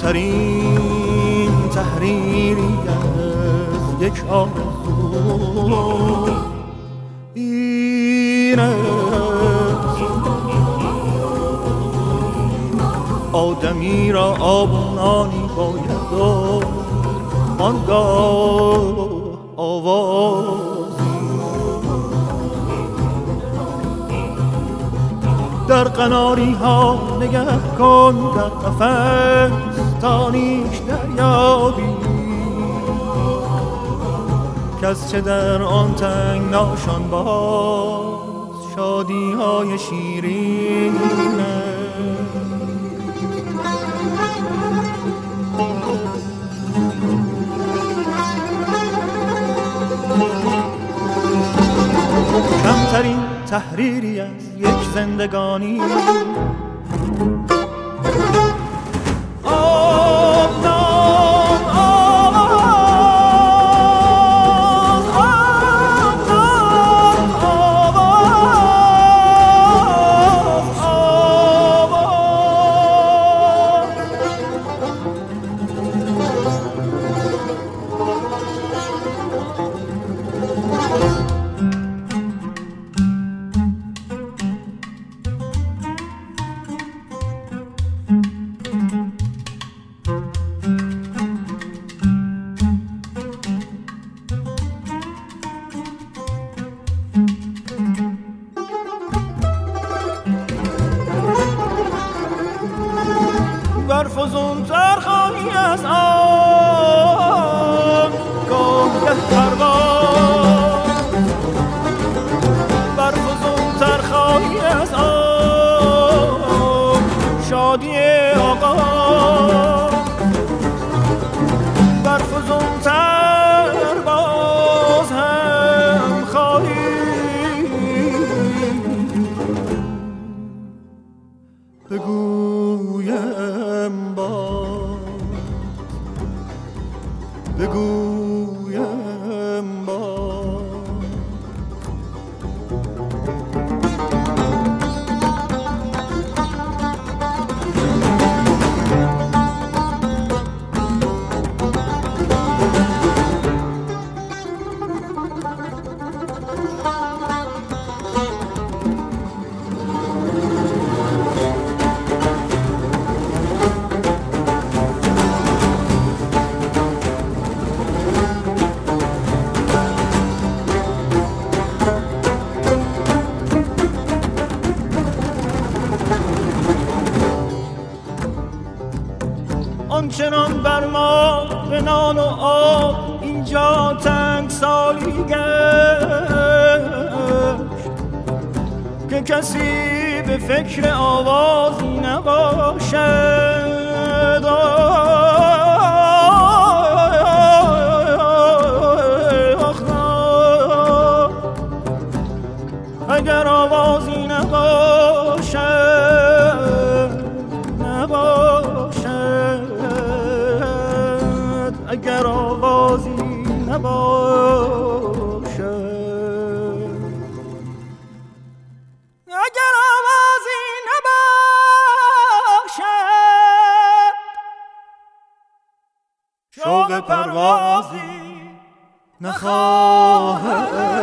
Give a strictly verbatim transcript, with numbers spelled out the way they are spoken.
کمترین تحریری از یک آرزو این است آدمی را آب و نانی باید و آنگاه آوازی در قناری ها نگه کن در قفس تا نیش دریابی کس چه در آن تنگناشان باز شادی های شیرین کمترین تحریری از یک زندگانی برفزونتر خواهی از آن گاه پرواز برفزونتر خواهی از آن شادی آغاز برفزونتر باز هم خواهی بگویم باز بگویم باز آنچنان بر ما به نان و آب اینجا تنگ سالی گشت که کسی به فکر آوازی نباشد اگر آوازی نباشد نباشد اگر آوازی نباشد اگر آوازی نباشد شوق پروازی نخواهد